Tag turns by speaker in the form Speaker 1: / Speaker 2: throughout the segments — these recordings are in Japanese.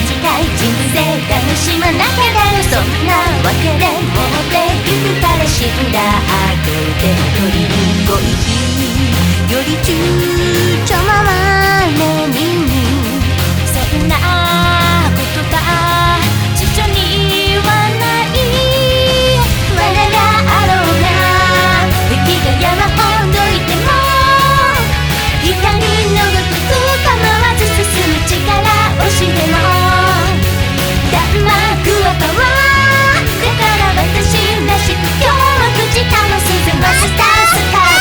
Speaker 1: 短い人生楽しまなきゃだろ。そんなわけで持ってゆくから死んだ後で取りに来い日より躊躇ままれにそんな言葉辞書にはない罠があろうが敵が山ほどいても光のごとく構わず進む力をしても弾幕はパワーだから私らしく今日はくじかもすずマスタースカー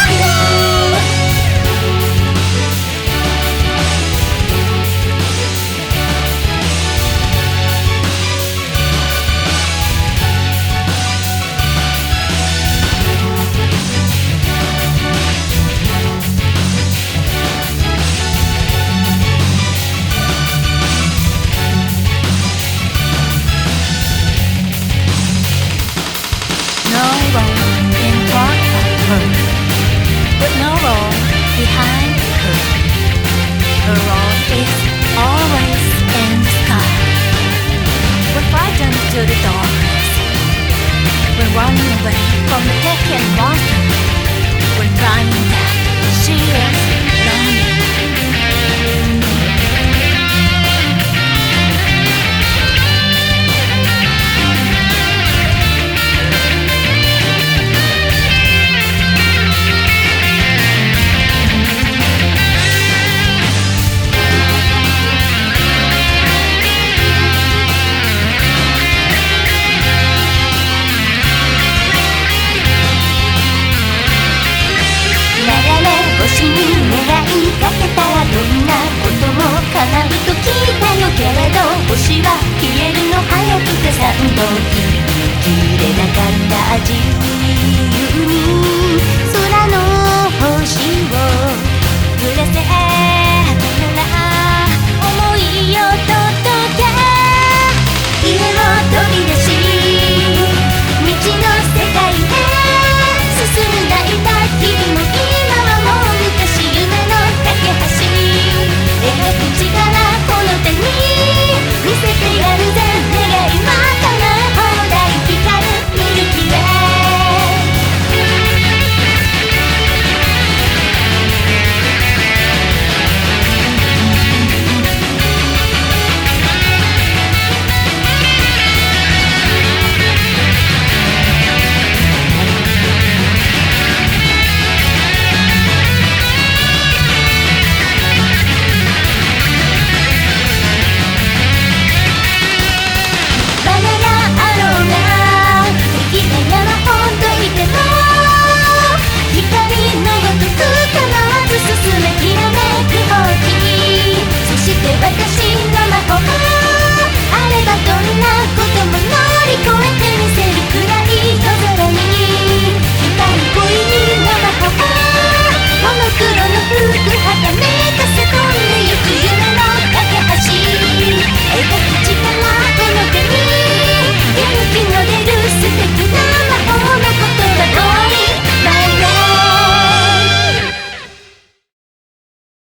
Speaker 1: to the darkness. When running away from the taken monster. When running back, she is lonely.